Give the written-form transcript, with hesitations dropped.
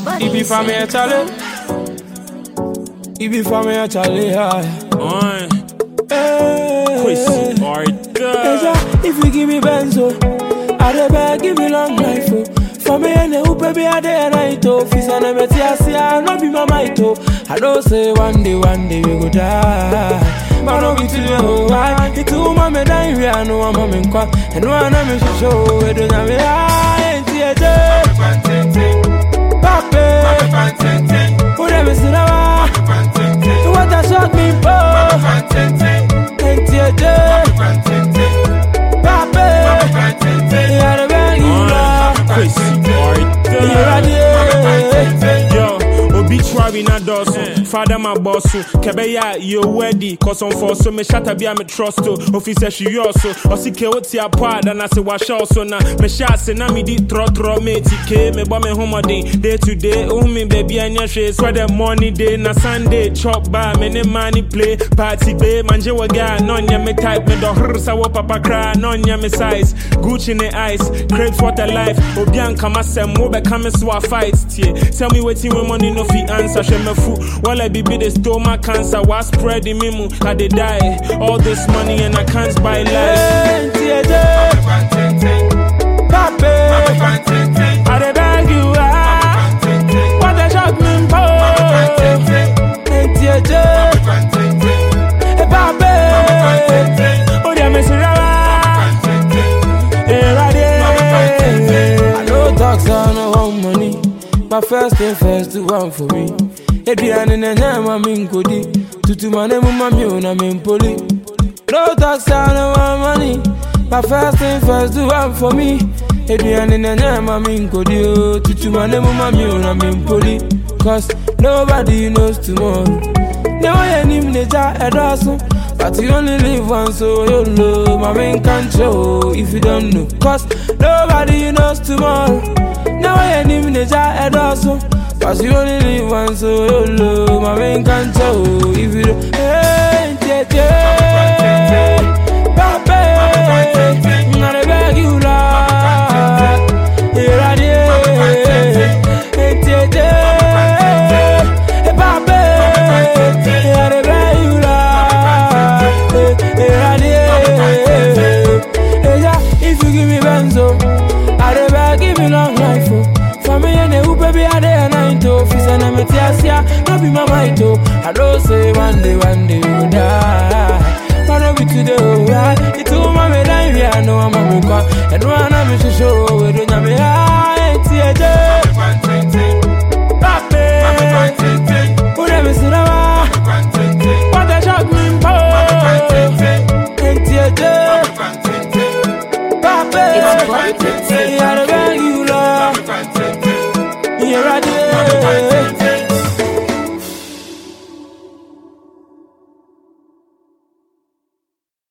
If you find me a challenge, if you find me a challenge, if you give me benzo, I beg give me long life. For me and the baby I day and night. Fis and a metiasi, I not be my mito. I don't say one day we go die. But no be to you, why? It's too mama dying, we are no one in qua, and one I'm show it in a Pape, whatever sit around, what I shot me for, and Pape, you are the bag yo, obituary na doso. Father my boss, Kebeya, you ready? Cause on for so me shatter be a me trust to. Officer she also, or see Kewoti apart, and I say wash also na. Me shots and I me di throw me TK, me bomb me home day to day. Oh me baby and your shades, where the money day na Sunday. Chop bar, me money play, party bay, manje waga, non ya me type, me do hursa wo papa cry, non ya me size. Gucci in the ice, crepes water life, Obian Kamasem, wo be coming so I fight. Tell me waiting when money no fee answer, she me fool. While I be the stomach cancer, was spreading me mo, I dey die. All this money and I can't buy life. Pape, I dey beg you, what a shock me for. Pape, oh yeah, me I know dogs are no home money. My first thing first, do one for me. Adrian and I'm Godi. Tutu my name, Mammy, and I'm in Poli. No dogs are no money. My first thing first, do one for me. Adrian and I'm Godi. Tutu my name, Mammy, and I'm in Poli. Cause nobody knows tomorrow. No one in nature at all. But you only live once, so you know my main control if you don't know. Cause nobody knows tomorrow. Now I ain't even a child also. But you only live once, so you know my main control if you don't. Hey, Pape, not a beg you love. Here I if you give me benzo, I give me long life. For me and the baby I day and night. Fis and a metiasia, no be my mito. I don't say one day we go die. But no be today, right? It's all my medal, I know I'm a muka. And one I'm to show with the name. Pape, whatever sit around, what a shock me for. Pape,